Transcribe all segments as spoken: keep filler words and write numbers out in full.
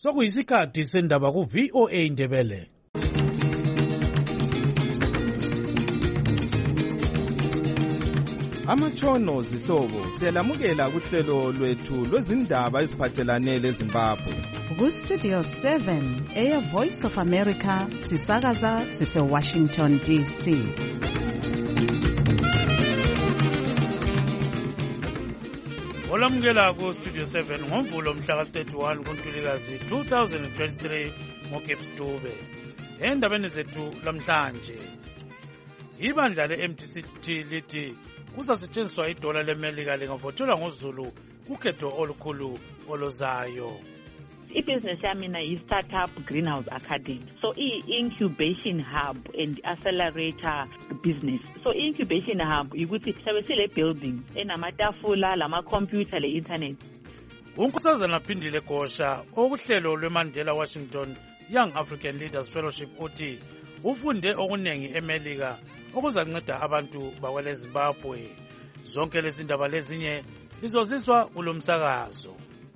Sokuyisikhathi sendaba ku V O A Ndebele. Amatshono zihlobo siyalamukela kuhlelo lwethu lwezindaba eziphathelane leZimbabwe. Ku Studio seven eya Voice of America sisakaza sise Washington D C. Olamukela ku Studio seven ngomvulo mhla ka thirty-one kuNtulikazi two thousand twenty-three ngoGibbs Dube. Endabeni zethu lamhlanje. Ibandla le-M D C T lithi kuzasetshenziswa idola leMelika lingavotelwa ngoZulu kukhetho olukhulu oluzayo. I-business yamina yi-startup greenhouse academy. So i-incubation hub and accelerator business. So i-incubation hub yikuthi sabe sile building enamatafula lama-computer le-internet. Unkosazana Phindile Gosha okuhlelo lweMandela Washington Young African Leaders Fellowship uthi ufunde okunengi eMelika okuzanceda abantu bakwele Zimbabwe. Zonke lezi ndaba lezinye lizoziswa kulomsakazo.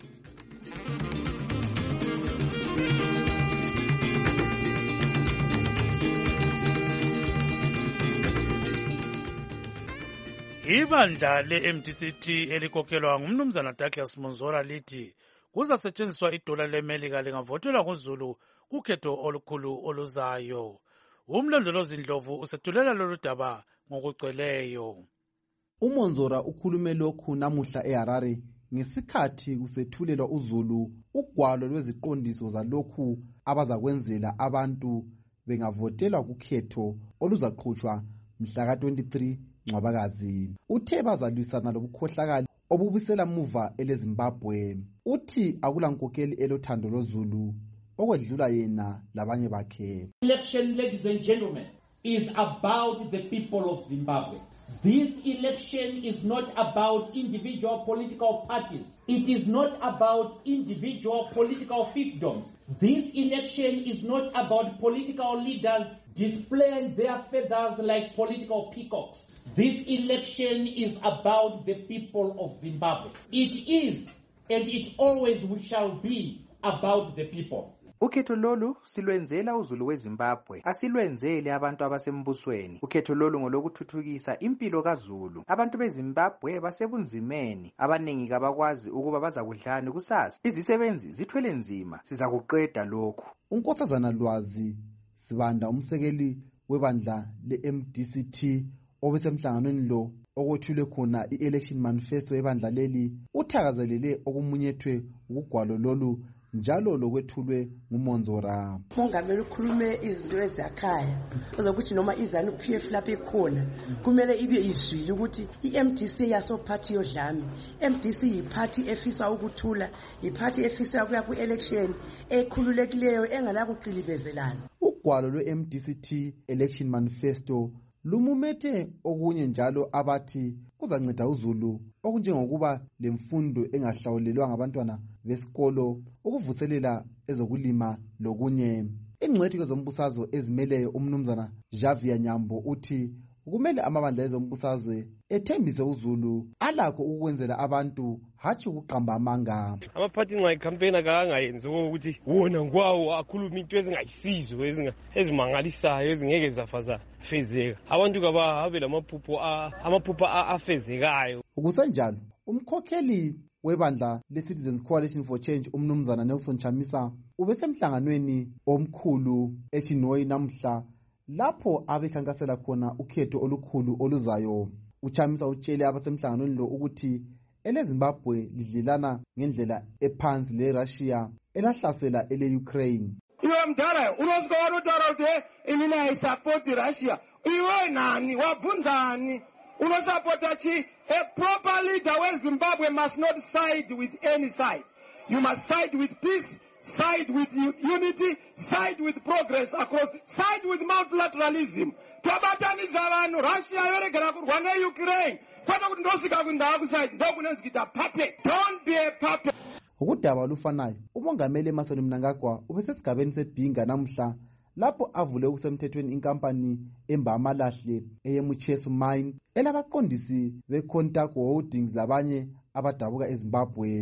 Ibandla le-M D C T elikokhelwa ngumnumzana Douglas Monzora lithi kuzasetshenziswa idola leMelika lingavotelwa ngoZulu kukhetho olukhulu oluzayo. Umlondolozi Ndlovu usethulela lolu daba ngokugcweleyo. uMonzora ukhulume lokhu namuhla eHarare ngesikhathi kusethulelwa uZulu ugwalo lweziqondiso zalokhu abazakwenzela abantu bengavotelwa kukhetho oluzaqhutshwa mhla ka twenty-three Ncwabakazi. Uthe bazalwisana lobukhohlakali obubisela muva eleZimbabwe. Uthi akulankokeli elothando loZulu okwedlula yena labanye bakhe. Election, ladies and gentlemen, is about the people of Zimbabwe. This election is not about individual political parties. It is not about individual political fiefdoms. This election is not about political leaders displaying their feathers like political peacocks. This election is about the people of Zimbabwe. It is, and it always shall be, about the people. Ukhetho lolu silwenzela uZulu weZimbabwe, asilwenzele abantu abasembusweni. Ukhetho lolu ngolokuthuthukisa impilo kaZulu. Abantu beZimbabwe basebunzimeni, abanengi kabakwazi ukuba bazakudlani kusasa. Izisebenzi zithwele nzima, sizakuqeda lokhu. Unkosazana Lwazi Sibanda umsekeli webandla le-M D C T obesemhlanganweni lo okwethule khona i-election manifesto yebandla leli uthakazelele okumunyethwe ukugwalo lolu njalo lokwethulwe nguMonzora. Mongameli ukhulume izinto ezakhaya ozokuthi noma izana uP F lapha ekhona kumele ibe izwile ukuthi i-M D C yaso party yodlame. M D C yiparty efisa ukuthula, yiparty efisa ukuya ku-election ekhululekileyo engalakuqilibezelana. Ugwalo lwe-M D C T election manifesto lumumete okunye njalo abathi kuzanceda uZulu okunjengokuba lemfundo engahlawulelwa ngabantwana besikolo, ukuvuselela ezokulima lokunye. Ingcwethi kwezombusazwe ezimeleyo umnumzana Javier Nyambo uthi kumele amabandla ezombusazwe ethembise uZulu alakho ukwenzela abantu hathi ukuqamba amanga. Amaphathi nxa campaign akangayenzi ukuthi wona ngwawo akhuluma into ezingayisizo ezimangalisayo ezingeke zafaza fezeka. Abantu kabahabe lamaphupho amaphupho afezekayo. Ukusenjalo umkhokheli webandla le-Citizens Coalition for Change umnumzana Nelson Chamisa ubesemhlanganweni omkhulu eChinhoyi namhla lapho abekhankasela khona ukhetho olukhulu oluzayo. Uchamisa utshele abasemhlanganweni lo ukuthi eleZimbabwe lidlelana ngendlela ephansi leRussia elahlasela ele-Ukraine. Iwe mdala unozikona utara uthi imina ayisupport Russia. Iwe nani wabunzani unosupporta chi? A proper leader when Zimbabwe must not side with any side. You must side with peace, side with unity, side with progress across, side with multilateralism. Tabataniza abantu Russia yoregera kurwana Ukraine. Kwata kuti ndosika kundawa kuside ndokunenzikita puppet. Don't be a puppet. Ukudaba lufanayo umongameli Emmerson Mnangagwa ubesesigabeni sebhinga namhla lapho avule ukusemthethweni inkampani emba amalahle eyeMucheso Mine elabaqondisi beContact Holdings labanye abadabuka eZimbabwe.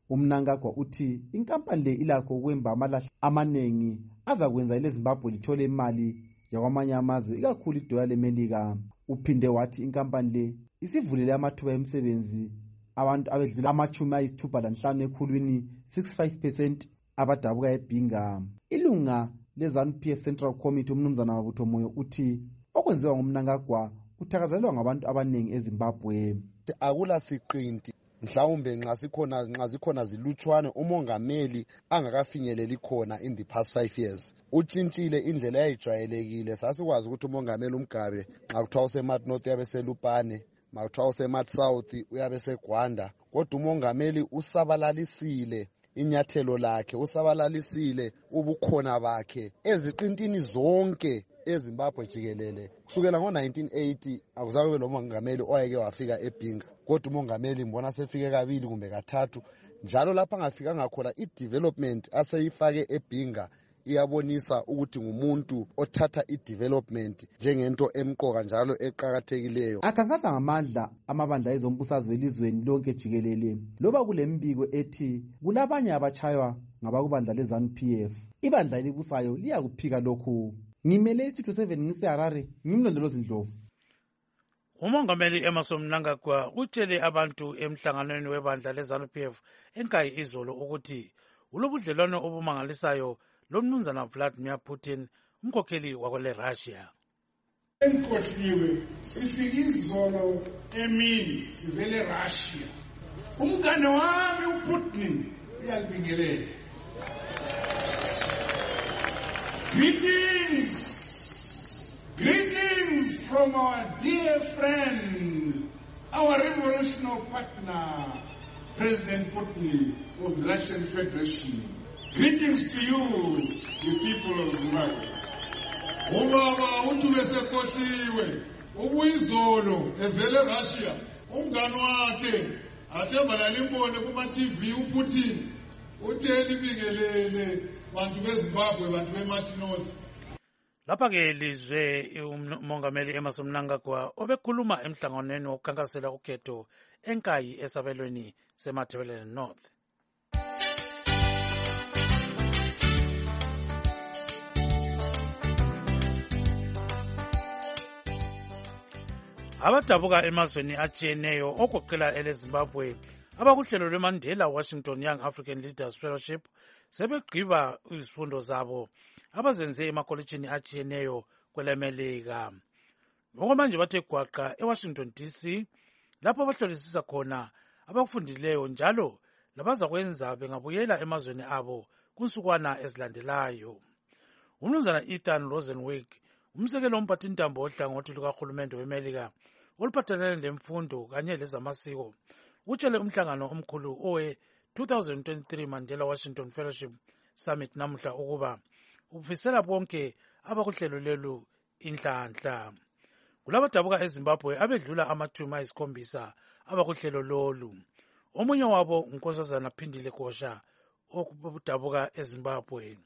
uMnangagwa uthi inkampani le ilakho ukwemba amalahle amaningi azakwenza ileZimbabwe lithole imali yakwamanye amazwe ikakhulu idola leMelika. Uphinde wathi inkampani le isivulele amathuba emisebenzi abantu abedlula amachumi ayisithupha lanhlanu ekhulwini sixty-five percent abadabuka eBhinga. Ilunga leZANU P F Central Committee umnumzana Mabutho Moyo uthi okwenziwa nguMnangagwa kuthakazelelwa ngabantu abaningi eZimbabwe. Akula siqinti mhlawumbe nxa sikhona nxa sikhona zilutshwane umongameli angakafinyeleli khona in the past five years. Utshintshile indlela eyayijwayelekile, sasikwazi ukuthi umongameli uMgabe nxa kuthiwa useMat North uyabe selupane, makuthiwa useMat South uyabe seGwanda, kodwa umongameli usabalalisile inyathelo lakhe, usabalalisile ubukhona bakhe eziqintini zonke eZimbabwe jikelele. Kusukela ngo nineteen eighty akuzabe kube lo mongameli oyeke wafika eBhinga, kodwa umongameli mbona sefike kabili kumbe kathathu, njalo lapha angafika ngakhona i-development aseyifake eBhinga iyabonisa ukuthi ngumuntu othatha i-development njengento emqoka njalo eqhakathekileyo. Akhankaza ngamandla amabandla ezombusazwe elizweni lonke jikelele loba kulembiko ethi kulabanye abachaywa ngabakubandla leZANU P F. Ibandla elibusayo liyakuphika lokhu. Ngimele isithuthi seven ngiseHarare, ngimlondolozi Ndlovu. Umongameli Emmerson Mnangagwa utshele abantu emhlanganweni webandla leZANU P F enkayi izolo ukuthi ulobudlelwano obumangalisayo lomnumzana Vladimir Putin, umkhokheli wakwele Russia. Enkosliwe sifike izolo emini sivele Russia. Umngane wami uPutin uyalibingelela. Greetings, greetings from our dear friend, our revolutionary partner, President Putin of the Russian Federation. Greetings to you, the people of Zimbabwe. Ubaba uthi besekhohliwe ubuyizolo evele Russia umngane wakhe athemba lalimbone kuma T V uPutin uthe libingelele bantu beZimbabwe bantu beMat North. Lapha ke lizwe umongameli Emmerson Mnangagwa obekhuluma emhlanganweni wokukhankasela ukhetho enkayi esabelweni seMatabeleland North. Abadabuka emazweni atshiyeneyo ogoqela eleZimbabwe abakuhlelo lweMandela Washington Young African Leaders Fellowship sebegqiba izifundo zabo abazenze emakolitshini atshiyeneyo kweleMelika. Ngokwamanje bathe gwaqa eWashington D C lapho abahlolisisa khona abakufundileyo njalo labazakwenza bengabuyela emazweni abo kunsukwana ezilandelayo. Umnumzana Ethan Rosenwick, umsekeli womphathintambo ohlangothi lukahulumende weMelika oluphathelene lemfundo kanye lezamasiko, utshele umhlangano omkhulu owe twenty twenty-three Mandela Washington Fellowship Summit namuhla ukuba ufisela bonke abakuhlelo lelu inhlanhla. Kulabadabuka eZimbabwe abedlula amathumi ayisikhombisa abakuhlelo lolu. Omunye wabo uNkosazana Phindile Gosha okudabuka eZimbabwe.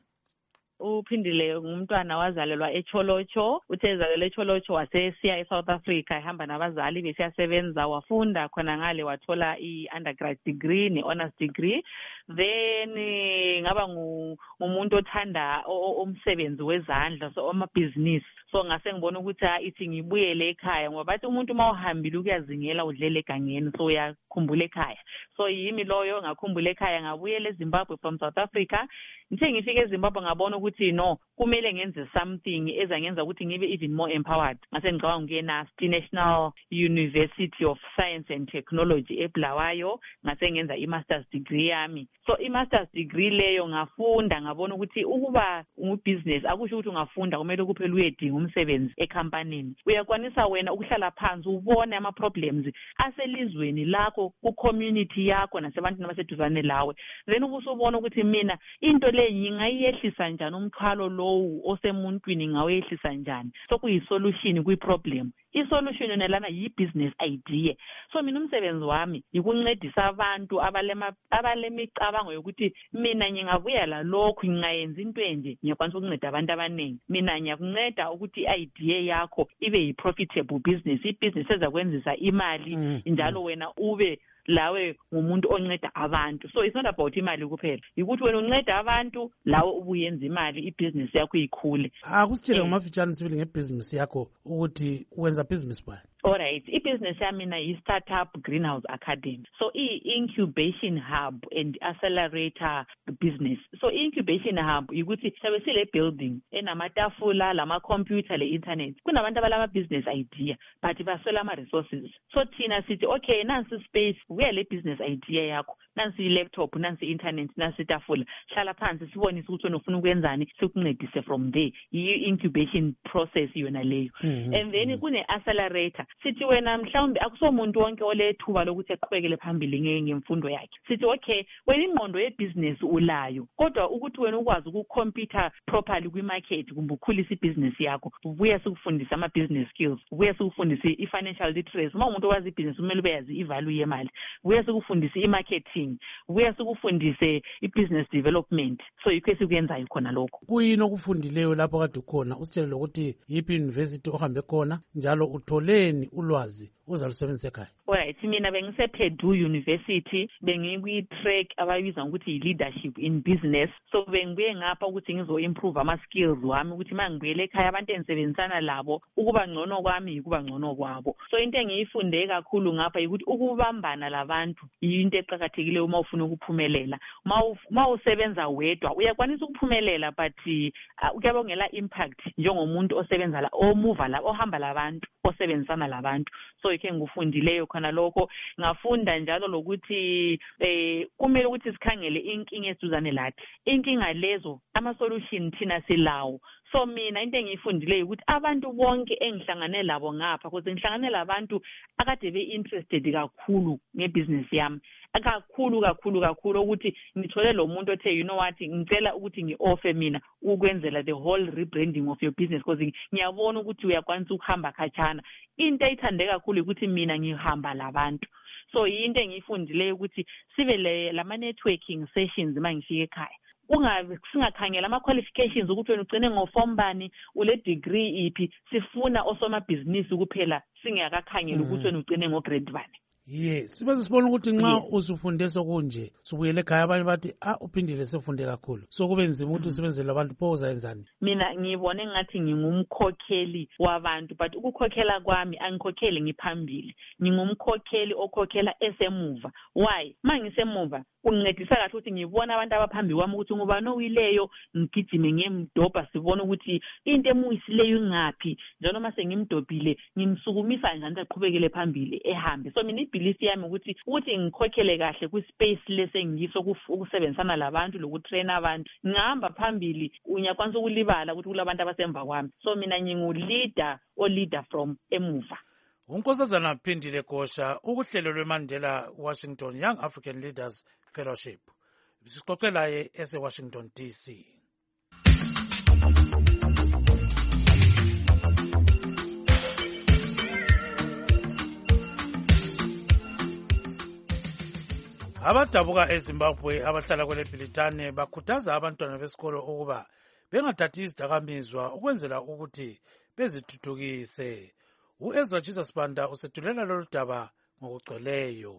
uPhindile ngumntwana wazalelwa eCholocho, uthe ezalelwa eCholocho wasesiya eSouth Africa ehamba nabazali besiyasebenza, wafunda khona ngale wathola i-undergrad degree ne-honors degree. Then ngaba ngumuntu othanda umsebenzi wezandla, so amabhizinisi. So ngase ngibona ukuthi ithi ngibuyele ekhaya ngoba bathi umuntu mawuhambile ukuyazingela udlele egangeni, so uyakhumbula ekhaya. So yimi loyo ngakhumbula ekhaya ngabuyela eZimbabwe from South Africa. Ngithe ngifike eZimbabwe ngabona ukuthi no, kumele ngenze something ezangenza ukuthi ngibe even more empowered. Ngase ngicabanga ngiye NUST, National University of Science and Technology eBulawayo, ngase ngenza i-master's degree yami. So i-master's degree leyo ngafunda ngabona ukuthi ukuba ngubusiness akusho ukuthi ungafunda kumele kuphela uyedinga umsebenzi ecompanyini. Uyakwanisa wena ukuhlala phansi ubone ama problems aselizweni lakho, ku community yakho nasebantwini abaseduzane lawe. Then ubusubona ukuthi mina into le ngingayehlisa njani umthwalo lowu osemuntwini ngawehlisa njani. So kuyi solution kwi problem. I-solution yona lana yi-business idea. So mina umsebenzi wami yikuncedisa abantu abalema abalemicabango yokuthi mina ngingabuya la lokhu ngingayenza into enje ngiyakwanisa ukunceda abantu abaningi. Mina ngiyakunceda ukuthi i-idea yakho ibe yi-profitable business, i-business ezakwenzisa imali, njalo wena ube lawe ngumuntu onceda abantu. So it's not about imali kuphela, ukuthi wena unceda abantu lawe ubuyenza imali, ibhizinisi yakho ikhule. Akusitshele ngomafitshane sibili ngebhizinisi yakho ukuthi wenza business bani. Alright, i-business yamina yi-Startup Greenhouse Academy. So i-incubation hub and accelerator business. So i-incubation hub ukuthi sabe sile building enamatafula, lama-computer, le-internet. Kunabantu abalama business idea but baswela ama-resources. So thina sithi okay, nansi space, uya le business idea yakho, nansi i-laptop, nansi i-internet, nansi itafula. Hlala phansi sibonise ukuthi wena ufuna ukwenzani, sikuncedise from there. I-incubation process yona leyo. Mm-hmm. And then kune-accelerator. Sithi wena mhlawumbe akusomuntu wonke olethuba lokuthi eqhubekele phambili ngemfundo yakhe. Sithi okay, wena ingqondo yebusiness ulayo, kodwa ukuthi wena ukwazi ukucompete properly kwimarket kumbe ukhulisa ibusiness yakho, ubuye sikufundisa ama business skills, ubuye sikufundisa i-financial literacy. Uma umuntu owazi ibusiness kumele ubeyazi i-value yemali, ubuye sikufundisa i-marketing, ubuye sikufundise i-business development. So yikho esikuyenzayo khona lokho. Kuyini okufundileyo lapho kade ukhona? Usitshele ukuthi yiphi university ohambe khona njalo utholeni ulwazi uzalusebenzisa ekhaya? Alright, mina bengise Purdue University, bengikwi-track abayibiza ukuthi yi-leadership in business. So bengibuye ngapha ukuthi ngizo-improve ama-skills wami ukuthi uma ngibuyele ekhaya abantu engisebenzisana labo, ukuba ngcono kwami yikuba ngcono kwabo. So into engiyifunde kakhulu ngapha yikuthi ukubambana labantu yinto eqakathekile uma ufuna ukuphumelela. Uma usebenza wedwa uyakwanisa ukuphumelela but uh, kuyabe kungela impact njengomuntu osebenza la, omuva la, ohamba labantu, osebenzisana labantu. So yike ngufundileyo khona lokho. Ngafunda njalo lokuthi eh kumele ukuthi sikhangele inkinga esizane lathi. Inkinga lezo ama solution thina silawo. So mina into engiyifundileyo ukuthi abantu bonke engihlangane labo ngapha, because ngihlangane labantu akade be interested kakhulu ngebusiness yami. Akakhulu kakhulu kakhulu ukuthi ngithole lo muntu othe you know what, ngicela ukuthi ngi-offer mina ukwenzela the whole rebranding of your business, because ngiyabona ukuthi uyakwanisa ukuhamba khatshana. Into ayithande kakhulu ukuthi mina ngihamba labantu. So into engiyifundileyo ukuthi sibe le lama networking sessions uma ngifike ekhaya. Ungabe singakhangela ama qualifications ukuthi wena ugcine ngoform bani, ule degree iphi, sifuna osomabhizinisi kuphela, singakakhangela ukuthi wena ugcine ngograde bani. Yes, sibe sibona ukuthi nxa usufunde sokunje subuyele ekhaya abanye bathi ah uphindile sefunde kakhulu, so kube nzima ukuthi usebenzele abantu pho uzayenzani. Mina ngibone ngathi ngingumkhokheli wabantu, but ukukhokhela kwami angikhokheli ngiphambili, ngingumkhokheli okhokhela esemuva. Why? Mangisemuva kungincedisa kahle ukuthi ngibona abantu abaphambi kwami ukuthi ngubani owileyo, ngigijime ngemdoba sibona ukuthi into emuyisileyo ingaphi, njalo uma sengimdobhile ngimsukumisa njani aqhubekele phambili ehambe. So mina ibhilisi yami ukuthi ukuthi ngikhokhele kahle ku space lesengiyiso ukusebenzisana labantu lokutraina abantu, ngihamba phambili unyakwanisa ukulibala ukuthi kulabantu abasemva kwami. So mina ngingu leader o leader from emuva. Unkosazana Phindile Gosha, ukuhlelo lweMandela Washington Young African Leaders Fellowship. Sixoxela ye ese Washington D C. Abadabuka eZimbabwe abahlala kwele Bhilitane bakhuthaza abantwana besikolo ukuba bengathathi izidakamizwa ukwenzela ukuthi bezithuthukise. U-Ezra Jesus Banda usethulela lolu daba ngokugcweleyo.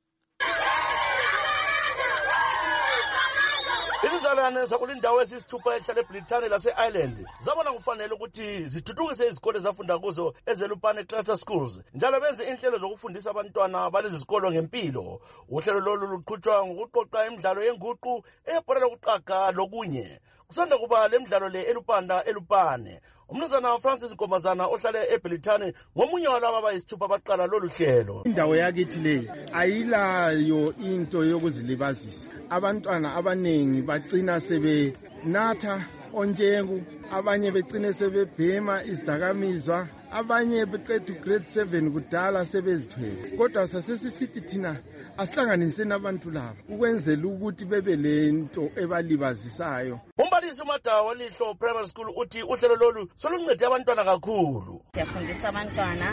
Izizalwane zakulindawo ezisithupha ehlala eBrithani lase-Ireland zabona kufanele ukuthi zithuthukise izikole zafunda kuzo ezelupane cluster schools njalo benze inhlelo zokufundisa abantwana balezi zikolo ngempilo. Uhlelo lolu luqhutshwa ngokuqoqa imidlalo yenguqu, eyebhola lokuqaga lokunye. Kusanda kuba le midlalo le elupanda elupane. Umnumzana Francis Nkombazana ohlala eBrithani ngomunye walabo abayisithupha abaqala lolu hlelo. Indawo yakithi leyi ayilayo into yokuzilibazisa. Abantwana abanengi bacina sebenatha onjengu, abanye becine sebebhema izidakamizwa, abanye beqeda grade seven kudala sebezithwele. Kodwa sasesisithi thina asihlanganiseni abantu labo ukwenzela ukuthi bebe lento ebalibazisayo. Umbalisi uMadawa Lihlo Primary School uthi uhlelo lolu soluncede abantwana kakhulu. Siyafundisa abantwana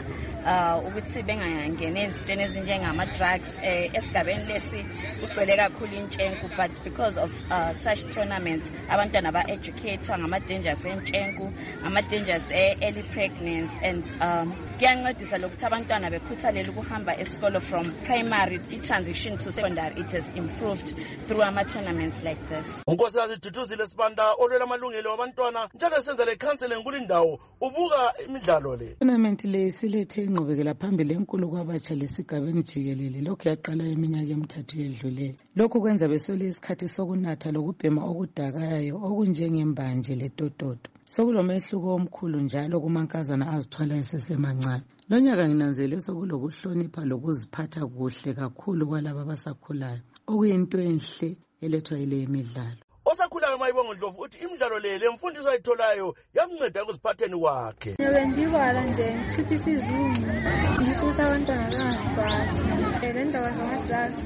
uh ukuthi bengangena ezintweni ezinjengama drugs esigabeni lesi ugcwele kakhulu intshenku, but because of uh, such tournaments abantwana ba educate ngama dangers entshenku, ama dangers early pregnancy, and um kuyancedisa lokuthi abantwana bekhuthalele ukuhamba esikolo from primary i-transition to secondary. It has improved through ama tournaments like this. Unkosikazi Duduzile Sibanda olwela amalungelo wabantwana njalo esenza le counseling kulindawo ubuka imidlalo le. Tournament le silethe ingqubekela phambili enkulu kwabatsha lesigabeni jikelele, lokhu yaqala eminyaka emithathu edluleyo. Lokhu kwenza besole isikhathi sokunatha lokubhema okudakayo okunjengembanje letototo. Sokulomehluko omkhulu njalo kumankazana azithwala esesemancane. Lonyaka nginanzele sokulokuhlonipha lokuziphatha kuhle kakhulu kwalabo abasakhulayo, okuyinto enhle elethwa ile imidlalo. Osakhulayo Mayibongo Ndlovu uthi imidlalo le lemfundiso ayitholayo yamnceda ukuziphatheni kwakhe. Ngibendibala nje ngichitha isizungu ngisuka abantwana basi le ndaba zama-drugs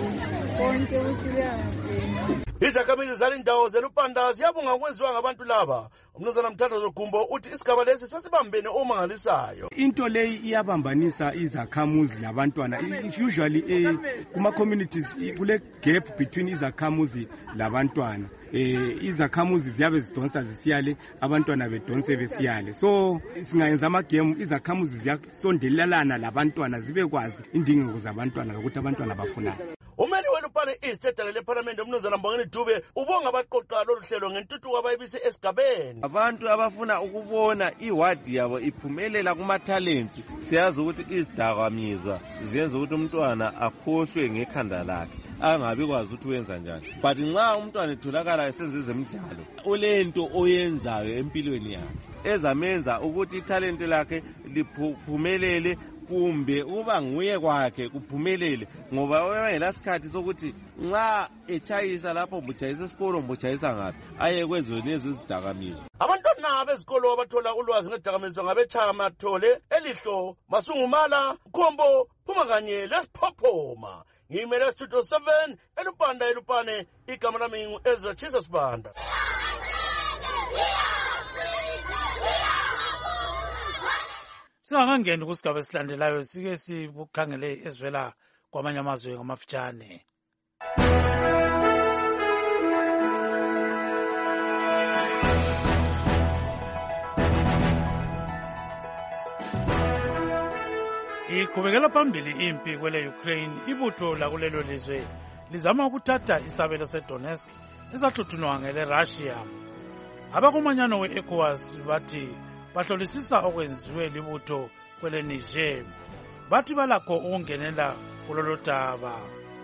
konke ukuthi kuyangabheni. Izakhamizi zalindawo zelupanda ziyabonga ukwenziwa ngabantu laba. Umnumzana Mthandazo Gumbo uthi isigaba lesi sesibambene omangalisayo. Into leyi iyabambanisa izakhamuzi labantwana. Usually eh kuma communities kule gap between izakhamuzi labantwana. Eh izakhamuzi ziyabe zidonsa zisiyale, abantwana bedonse besiyale. So singayenza ama game izakhamuzi ziyasondelelana labantwana zibe kwazi indingeko zabantwana ukuthi abantwana bafuna. Umeli welupane East edale leParliament umnumzana Mbongeni Dube ubonga abaqoqa lolu hlelo ngentuthuko abayibise esigabeni. Abantu abafuna ukubona iwadi yabo iphumelela kuma talent, siyazi ukuthi izidakamizwa ziyenza ukuthi umntwana akhohlwe ngekhanda lakhe angabi kwazi ukuthi wenza njani. But nxa umntwana etholakala esenza ezemidlalo olento oyenzayo empilweni yakhe ezamenza ukuthi italent lakhe liphumelele kumbe uba nguye kwakhe kuphumelele, ngoba wena sikhathi sokuthi nxa echayisa lapho mbuchayisa esikolo mbuchayisa ngapi aye kwezweni ezidakamizwa. Abantwana bezikolo abathola ulwazi ngedakamizwa ngabetshaya mathole elihlo Masungumala Khombo phuma kanye lesiphophoma. Ngimele Studio seven elupanda elupane igama lami Ezra Jesus Banda. Singakangeni kusigaba esilandelayo sike sibukhangele ezivela kwamanye amazwe ngamafitshane. Iqhubekela phambili impi kwele Ukraine, ibutho lakulelo lizwe lizama ukuthatha isabelo seDonetsk esahluthunwa ngele Russia. Abakumanyano we-ECOWAS bathi bahlolisisa okwenziwe libutho kwele Niger, bathi balakho ukungenela kulolu daba.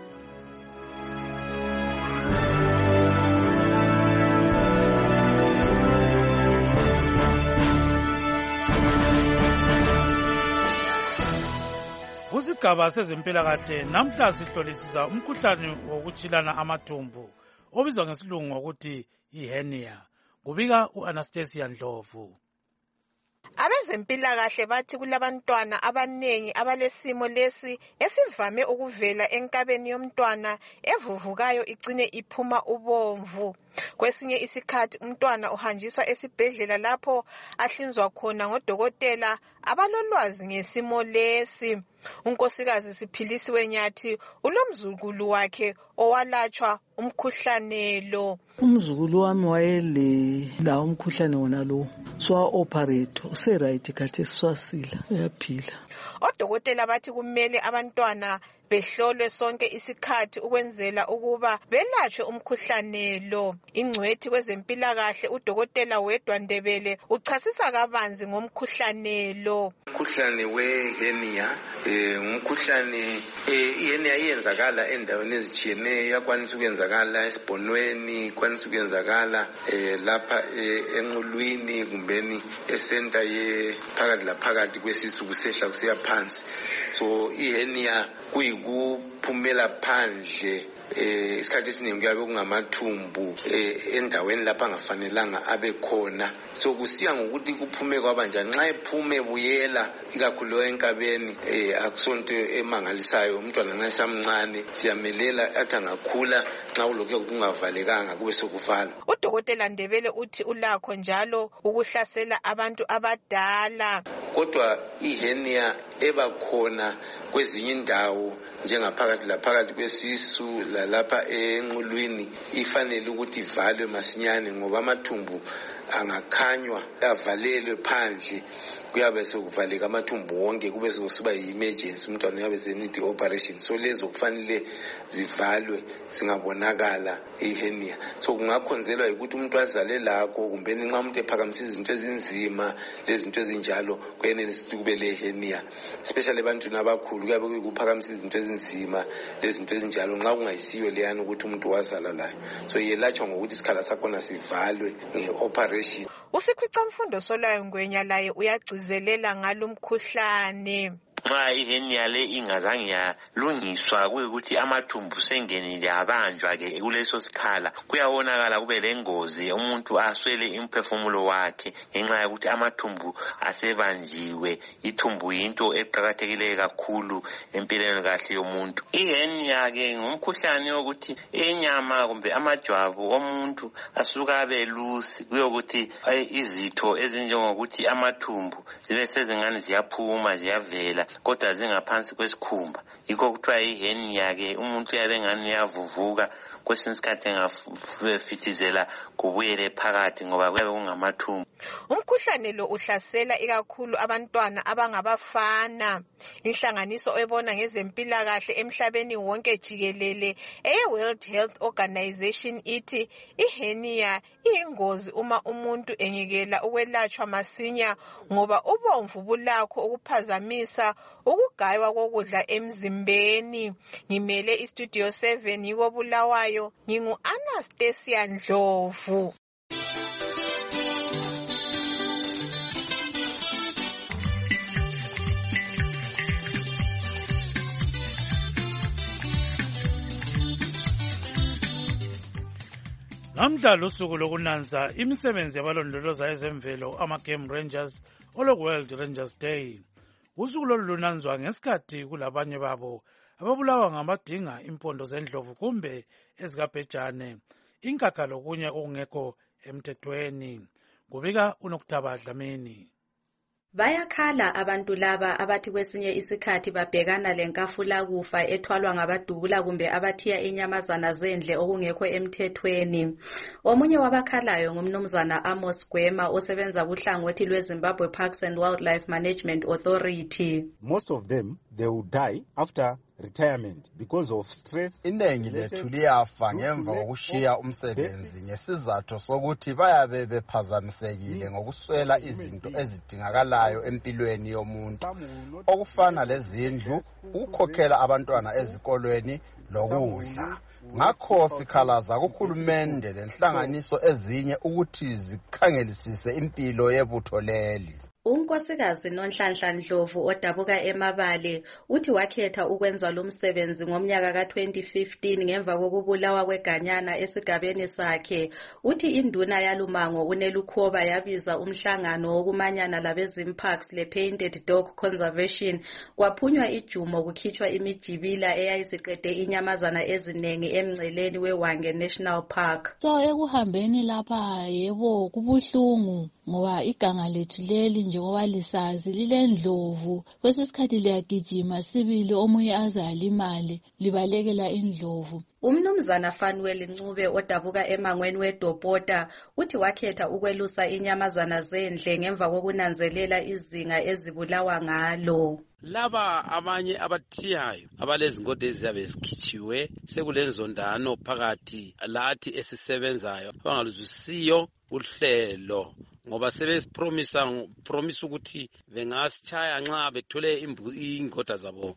Kusigaba sezempilakahle namhla sihlolisisa umkhuhlane wokutshilana amathumbu obizwa ngesilungu ngokuthi i-hernia. Kubika u-Anastasia Ndlovu. Abezempilakahle bathi kulabantwana abanengi abalesimo lesi esivame ukuvela enkabeni yomntwana evuvukayo igcine iphuma ubomvu. Kwesinye isikhathi umntwana uhanjiswa esibhedlela lapho ahlinzwa khona ngodokotela abalolwazi ngesimo lesi. Unkosikazi Siphilisiwe Nyathi ulomzukulu wakhe owalatshwa umkhuhlane lo. Umzukulu wami wayele la umkhuhlane wona lo. Swa operate use right khathi swasila uyaphila. Odokotela bathi kumele abantwana behlolwe sonke isikhathi ukwenzela ukuba belatshwe umkhuhlane lo. Ingcwethi kwezempilakahle udokotela Wedwa Ndebele uchasisa kabanzi ngomkhuhlane lo. Umkhuhlane we-hernia eh umkhuhlane eh ihenia iyenzakala endaweni ezitshiyeneyo, yakwanisa ukwenzakala esibhonweni, kwanisa ukwenzakala eh lapha enqulwini kumbeni esenta ye phakathi la phakathi kwesisu kusehla kusiya phansi. So ihenia kuyikuphumela phandle eh isikhathi esiningi kuyabe kungamathumbu eh endaweni lapha angafanelanga abe khona. So kusiya ngokuthi kuphume kwabanjani. Nxa ephume buyela ikakhulu enkabeni eh akusonto emangalisayo, umntwana nxa esamncane siyamelela athi angakhula nxa ulokho kungavalekanga kube sokuvala. Udokotela Ndebele uthi ulakho njalo ukuhlasela abantu abadala. kodwa ihenia ebakhona kwezinye indawo njengaphakathi laphakathi kwesisu lalapha enqulwini ifanele ukuthi ivalwe masinyane ngoba amathumbu angakhanywa avalelwe phandle kuyabe sekuvaleka amathumbu wonke kube sokusiba yi-emergency umntwana uyabe senidi operation so lezo kufanele zivalwe singabonakala ihenia so kungakhonzelwa ukuthi umuntu azale lakho kumbe nxa umuntu ephakamisa izinto ezinzima lezinto ezinjalo kuyenelisa ukuthi kube le hernia especially ebantwini abakhulu kuyabe kuyikuphakamisa izinto ezinzima lezinto ezinjalo nxa kungayisiyo leyana ukuthi umuntu wazala layo so yelatshwa ngokuthi isikhala sakhona sivalwe nge-operation. uSikhwicamfundo Solayo Ngwenya laye uyagcizelela ngalo mkhuhlane. Nxa ihenia le ingazange yalungiswa kuyikuthi amathumbu sengenile abanjwa ke kuleso sikhala kuyabonakala kube lengozi umuntu aswele imphefumulo wakhe ngenxa yokuthi amathumbu asebanjiwe. Ithumbu yinto eqhakathekile kakhulu empilweni kahle yomuntu. Ihenia ke ngumkhuhlane wokuthi enyama kumbe amajwabu omuntu asuka abe lusi kuyokuthi izitho ezinjengokuthi amathumbu zibe sezingane ziyaphuma ziyavela kodwa zingaphansi kwesikhumba. Yikho kuthiwa ihenia ke umuntu uyabe ngani yavuvuka kwesinye isikhathi engafitizela kubuyele phakathi ngoba kuyabe kungamathumbu. Umkhuhlane lo uhlasela ikakhulu abantwana abangabafana. Inhlanganiso ebona ngezempilakahle emhlabeni wonke jikelele eye World Health Organization ithi ihenia iyingozi uma umuntu engekela ukwelatshwa masinya ngoba ubomvu bulakho ukuphazamisa ukugaywa kokudla emzimbeni. Ngimele istudio seven yiko Bulawayo ngingu Anastasia Ndlovu. Namhla lusuku lokunanza imisebenzi yabalondoloza ezemvelo ama-Game Rangers olo-World Rangers Day. Usuku lolu lunanzwa ngesikhathi kulabanye babo ababulawa ngamadinga impondo zendlovu kumbe ezikabhejane, inkakha lokunye okungekho emthethweni. Kubika uNokutaba Dlamini. Bayakhala abantu laba abathi kwesinye isikhathi babhekana lenkafula kufa ethwalwa ngabadubula kumbe abathiya inyamazana zendle okungekho emthethweni. Omunye wabakhalayo ngumnumzana Amos Gwema osebenza kuhlangothi lweZimbabwe Parks and Wildlife Management Authority. Most of them they will die after retirement because of stress. Inengi lethu liyafa ngemva kokushiya umsebenzi ngesizathu sokuthi bayabe bephazamisekile ngokuswela izinto ezidingakalayo empilweni yomuntu okufana lezindlu, ukukhokhela abantwana ezikolweni lokudla. Ngakho sikhalaza kuhulumende lenhlanganiso ezinye ukuthi zikhangelisise impilo yebutho leli. Unkosikazi Nonhlanhla Ndlovu odabuka eMabale uthi wakhetha ukwenza lo msebenzi ngomnyaka ka twenty fifteen ngemva kokubulawa kweganyana esigabeni sakhe. Uthi induna yalumango uNelukhoba yabiza umhlangano wokumanyana labezimparks le-Painted Dog Conservation kwaphunywa ijumo kukhitshwa imijibila eyayisiqede inyamazana ezinengi emngceleni weWange National Park. So ekuhambeni lapha yebo kubuhlungu ngoba iganga lethu leli njengoba lisazi lilendlovu kwesikhathi liyagijima sibili omunye azalimali libalekela indlovu. Umnumzana Fanuel Ncube odabuka emangweni weDopota uthi wakhetha ukwelusa inyamazana zendle ngemva kokunanzelela izinga ezibulawa ngalo. Laba abanye abathiyayo abalezingodi eziyabe zikhitshiwe sekulenzondano phakathi lathi esisebenzayo abangaluzisiyo uhlelo ngoba sebesipromisa promise ukuthi bengasitshaya nxa bethole ingoda zabo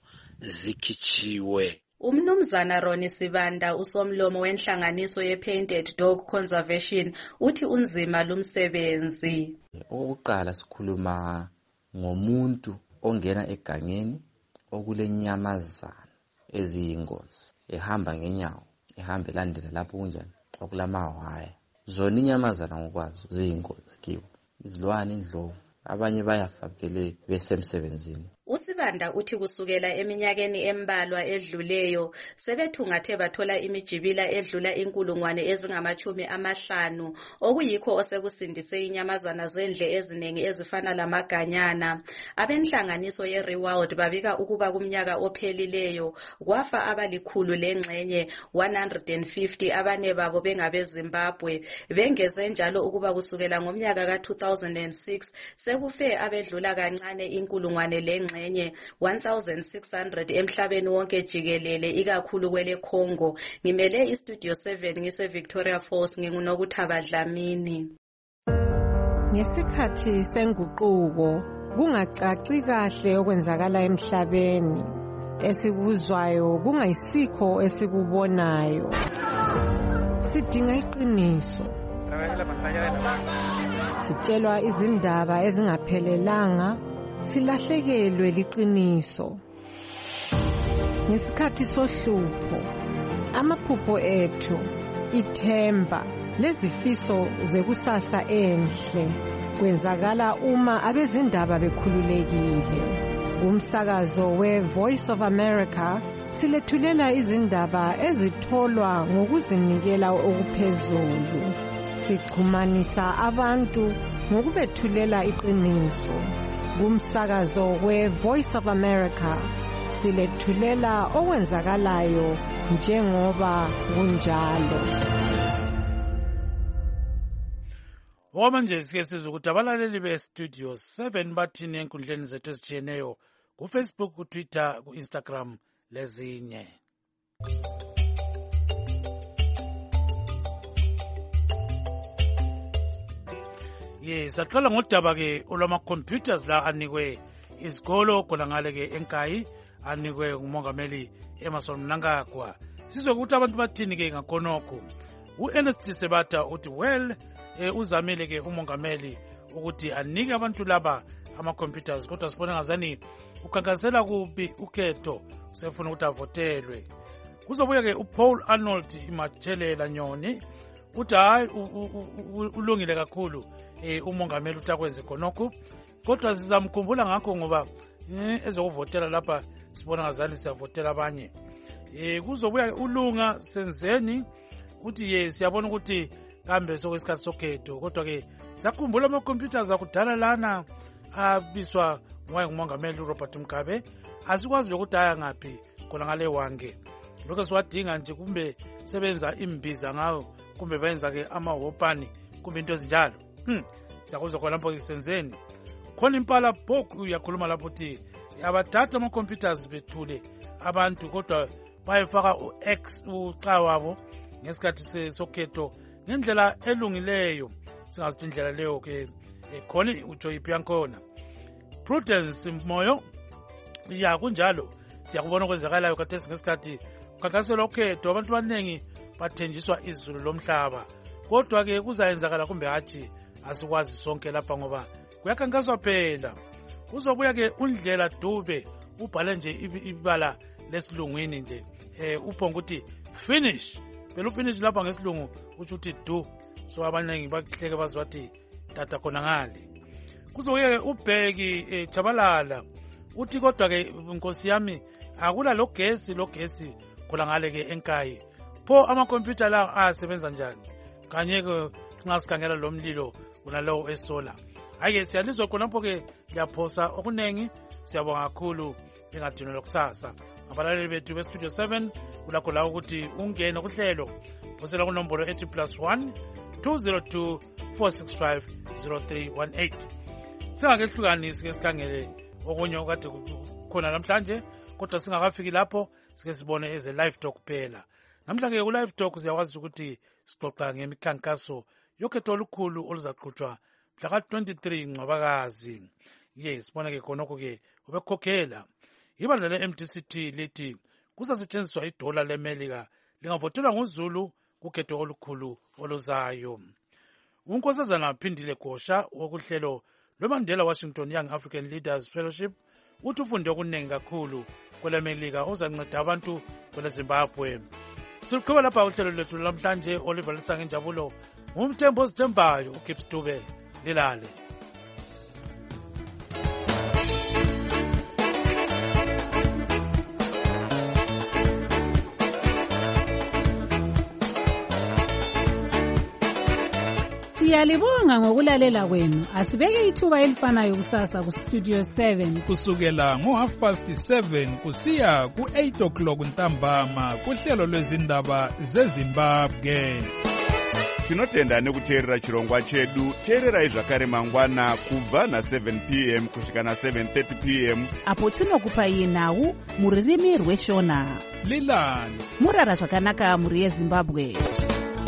zikhitshiwe. Umnumzana Roni Sibanda usomlomo wenhlanganiso ye-Painted Dog Conservation uthi unzima lumsebenzi. Okokuqala sikhuluma ngomuntu ongena egangeni okulenyamazana eziyingozi ehamba ngenyawo ehamba elandela lapho kunjani okulamawaya. Zona inyamazana ngokwazo ziyingozi kibo, izilwane, indlovu, abanye bayafa vele besemsebenzini. uSibanda uthi kusukela eminyakeni embalwa edluleyo sebethungathe bathola imijibila edlula inkulungwane ezingamachumi amahlanu okuyikho osekusindise inyamazana zendle eziningi ezifana lamaganyana. Abenhlanganiso ye-Reward babika ukuba kumnyaka ophelileyo kwafa abalikhulu lengxenye one hundred fifty abane babo bengabe Zimbabwe. Bengeze njalo ukuba kusukela ngomnyaka ka two thousand six sekufe abedlula kancane inkulungwane lengxenye one thousand six hundred emhlabeni wonke jikelele ikakhulu kwele Congo. Ngimele istudio seven ngise Victoria Falls ngingunokuthaba Dlamini. Ngesikhathi senguquko kungacaci kahle okwenzakala emhlabeni, esikuzwayo kungayisikho esikubonayo. Sidinga iqiniso. Sitshelwa izindaba ezingaphelelanga, silahlekelwe liqiniso. Ngesikhathi sohlupho, amaphupho ethu, ithemba lezifiso zekusasa enhle kwenzakala uma abezindaba bekhululekile. Umsakazo we-Voice of America silethulela izindaba ezitholwa ngokuzinikela okuphezulu. Sichumanisa abantu ngokubethulela iqiniso. Umsakazo we-Voice of America silethulela okwenzakalayo njengoba kunjalo. Okwamanje sike sizwe ukuthi abalaleli be-Studio seven bathini enkundleni zethu ezitshiyeneyo kuFacebook, kuTwitter, ku-Instagram lezinye. Yes, saqala ngodaba ke olwama-computers la anikwe izikolo khona ngale ke enkayi anikwe ngumongameli Emmerson Mnangagwa. Sizwe ukuthi abantu bathini ke ngakhonokho. U-Ernest Sebata uthi well eh, uzamile ke umongameli ukuthi anike abantu laba ama-computers kodwa sibone ngazani ukhankasela kubi ukhetho usefuna ukuthi avotelwe. Kuzobuya ke uPaul Arnold Imathelela Nyoni uthi hayi ulungile kakhulu eh, umongameli uthi akwenze khonokho kodwa sizamkhumbula ngakho ngoba eh, ezokuvotela lapha sibona ngazani siyavotela abanye. Eh, kuzobuya uLunga Senzeni uthi ye siyabona ukuthi kambe sokwesikhathi sokhetho kodwa ke sakhumbula ama-computers akudala lana abiswa ngumongameli uRobert Mugabe asikwazi ukuthi aya ngaphi khona ngale wange. Lokho siwadinga nje kumbe sebenza imbiza ngawo kumbe bayenza ke amahopani kumbe into ezinjalo. Hmm, siyakuzwa khona lapho Senzeni. Khona impala boku uyakhuluma lapho uthi abathatha ama-computers bethule abantu kodwa bayefaka u-X uxa wabo ngesikhathi sokhetho ngendlela elungileyo. Singazithi indlela leyo ke khona uJoy Piankona. Prudence Moyo ya kunjalo siyakubona okwenzakalayo khathesi ngesikhathi ukhankaselo ukhetho abantu abaningi bathenjiswa izulu lomhlaba kodwa ke kuzayenzakala kumbe hathi asikwazi sonke lapha ngoba kuyakhankaswa phela. Kuzobuya ke uNdlela Dube ubhale nje ibala lesilungwini nje eh uphonga ukuthi finish phela ufinish lapha ngesilungu uthi uthi do so abaningi bakuhleke baziwathi tata khona ngale. Kuzobuya ke uBheki Jabalala uthi kodwa ke inkosi yami akula lo gesi lo gesi khona ngale ke enkayi pho ama-computer la asebenza njani kanye ke ngasikhangela lo mlilo kunalowo esola. Hayi siyalizwa khonapho ke ngiyaphosa okunengi. Siyabonga kakhulu engadinwa lokusasa abalaleli bethu be-Studio seven kulakho la ukuthi ungene kuhlelo phosela kunombolo ethi plus one two zero two four six five zero three one eight. Singakehlukanisi ke sikhangele okunye okade khona namhlanje kodwa singakafiki lapho sike sibone eze live talk kuphela. Namhlanje ku live talk siyakwazi ukuthi sixoxa ngemikhankaso yokhetho olukhulu oluzaqhutshwa mhla twenty-three Ncwabakazi. Yes, sibona ke khonokho ke ubekhokhela ibandla le-M D C T lithi kuzasetshenziswa idola leMelika lingavotelwa nguZulu kukhetho olukhulu oluzayo. Unkosazana Phindile Gosha wokuhlelo lweMandela Washington Young African Leaders Fellowship uthi ufunde okuningi kakhulu kweleMelika ozanceda abantu kweleZimbabwe. Siqhubeka lapha uhlelo lwethu lamhlanje. Oliver Lisange Njabulo ngumthembu ozithembayo uGibbs Dube lilale. Siyalibonga ngokulalela kwenu. Asibeke ithuba elifanayo kusasa ku Studio seven kusukela ngo half past seven kusiya ku eight o'clock ntambama kuhlelo lwezindaba zeZimbabwe. Tinotenda nekuteerera chirongwa chedu. Teererai zvakare mangwana kubva na seven p m kusvika na seven thirty p m apo tinokupai nhau muririmi rweshona. Lilani murara zvakanaka muri yeZimbabwe.